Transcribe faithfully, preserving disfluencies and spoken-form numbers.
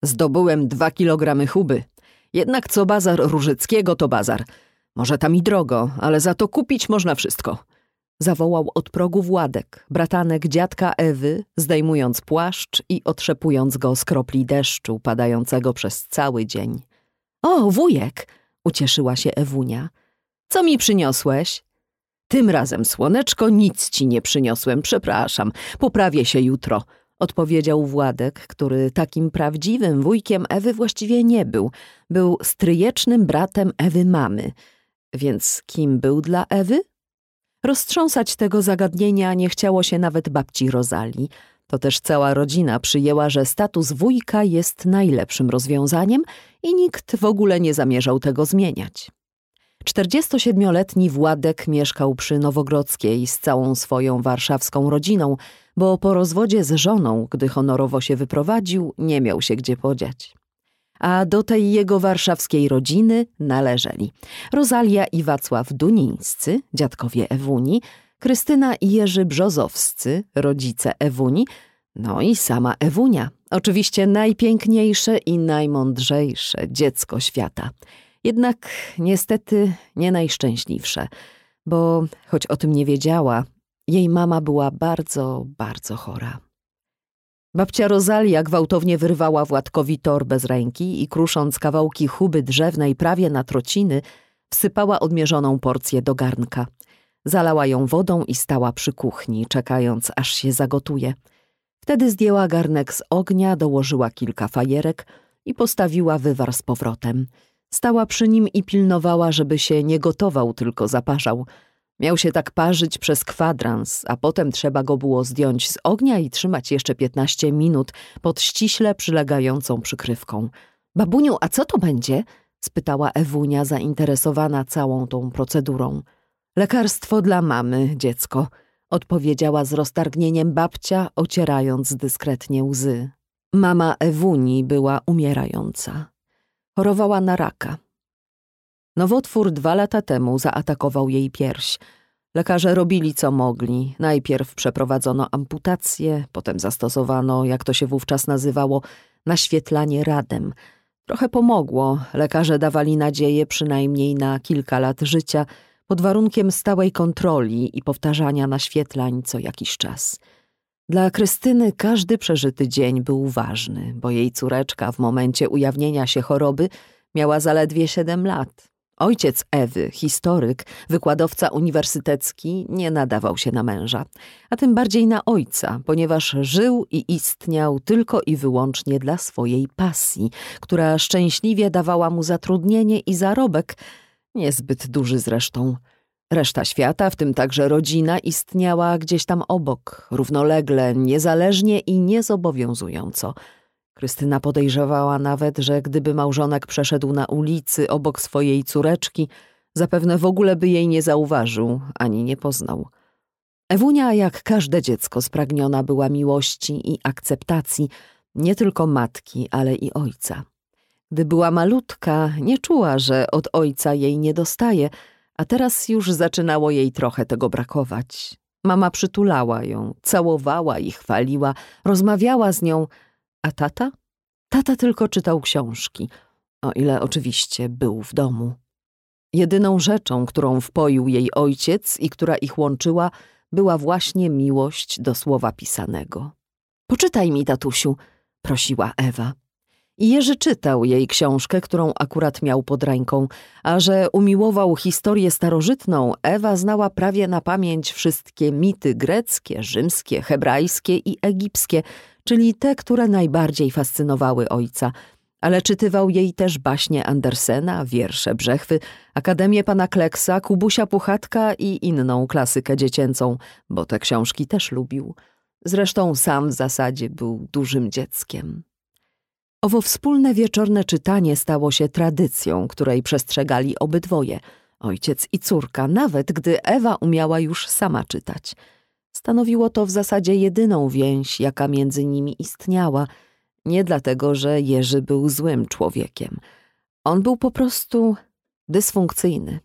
Zdobyłem dwa kilogramy chuby. Jednak co bazar Różyckiego, to bazar. Może tam i drogo, ale za to kupić można wszystko. Zawołał od progu Władek, bratanek dziadka Ewy, zdejmując płaszcz i otrzepując go z kropli deszczu padającego przez cały dzień. O, wujek! Ucieszyła się Ewunia. Co mi przyniosłeś? Tym razem, słoneczko, nic ci nie przyniosłem, przepraszam. Poprawię się jutro. Odpowiedział Władek, który takim prawdziwym wujkiem Ewy właściwie nie był. Był stryjecznym bratem Ewy mamy. Więc kim był dla Ewy? Roztrząsać tego zagadnienia nie chciało się nawet babci Rozalii. To też cała rodzina przyjęła, że status wujka jest najlepszym rozwiązaniem i nikt w ogóle nie zamierzał tego zmieniać. czterdziestosiedmioletni Władek mieszkał przy Nowogrodzkiej z całą swoją warszawską rodziną, bo po rozwodzie z żoną, gdy honorowo się wyprowadził, nie miał się gdzie podziać. A do tej jego warszawskiej rodziny należeli Rozalia i Wacław Dunińscy, dziadkowie Ewuni, Krystyna i Jerzy Brzozowscy, rodzice Ewuni, no i sama Ewunia, oczywiście najpiękniejsze i najmądrzejsze dziecko świata. Jednak niestety nie najszczęśliwsze, bo choć o tym nie wiedziała, jej mama była bardzo, bardzo chora. Babcia Rozalia gwałtownie wyrwała Władkowi torbę z ręki i krusząc kawałki chuby drzewnej prawie na trociny, wsypała odmierzoną porcję do garnka. Zalała ją wodą i stała przy kuchni, czekając, aż się zagotuje. Wtedy zdjęła garnek z ognia, dołożyła kilka fajerek i postawiła wywar z powrotem. Stała przy nim i pilnowała, żeby się nie gotował, tylko zaparzał. Miał się tak parzyć przez kwadrans, a potem trzeba go było zdjąć z ognia i trzymać jeszcze piętnaście minut pod ściśle przylegającą przykrywką. – Babuniu, a co to będzie? – spytała Ewunia, zainteresowana całą tą procedurą. – Lekarstwo dla mamy, dziecko – odpowiedziała z roztargnieniem babcia, ocierając dyskretnie łzy. Mama Ewuni była umierająca. Chorowała na raka. Nowotwór dwa lata temu zaatakował jej pierś. Lekarze robili co mogli. Najpierw przeprowadzono amputację, potem zastosowano, jak to się wówczas nazywało, naświetlanie radem. Trochę pomogło. Lekarze dawali nadzieję przynajmniej na kilka lat życia, pod warunkiem stałej kontroli i powtarzania naświetlań co jakiś czas. Dla Krystyny każdy przeżyty dzień był ważny, bo jej córeczka w momencie ujawnienia się choroby miała zaledwie siedem lat. Ojciec Ewy, historyk, wykładowca uniwersytecki, nie nadawał się na męża, a tym bardziej na ojca, ponieważ żył i istniał tylko i wyłącznie dla swojej pasji, która szczęśliwie dawała mu zatrudnienie i zarobek, niezbyt duży zresztą. Reszta świata, w tym także rodzina, istniała gdzieś tam obok, równolegle, niezależnie i niezobowiązująco. Krystyna podejrzewała nawet, że gdyby małżonek przeszedł na ulicy obok swojej córeczki, zapewne w ogóle by jej nie zauważył, ani nie poznał. Ewunia, jak każde dziecko, spragniona była miłości i akceptacji, nie tylko matki, ale i ojca. Gdy była malutka, nie czuła, że od ojca jej nie dostaje, a teraz już zaczynało jej trochę tego brakować. Mama przytulała ją, całowała i chwaliła, rozmawiała z nią, a tata? Tata tylko czytał książki, o ile oczywiście był w domu. Jedyną rzeczą, którą wpoił jej ojciec i która ich łączyła, była właśnie miłość do słowa pisanego. – Poczytaj mi, tatusiu – prosiła Ewa. I Jerzy czytał jej książkę, którą akurat miał pod ręką, a że umiłował historię starożytną, Ewa znała prawie na pamięć wszystkie mity greckie, rzymskie, hebrajskie i egipskie, czyli te, które najbardziej fascynowały ojca, ale czytywał jej też baśnie Andersena, wiersze Brzechwy, Akademię Pana Kleksa, Kubusia Puchatka i inną klasykę dziecięcą, bo te książki też lubił. Zresztą sam w zasadzie był dużym dzieckiem. Owo wspólne wieczorne czytanie stało się tradycją, której przestrzegali obydwoje, ojciec i córka, nawet gdy Ewa umiała już sama czytać. Stanowiło to w zasadzie jedyną więź, jaka między nimi istniała, nie dlatego, że Jerzy był złym człowiekiem. On był po prostu dysfunkcyjny.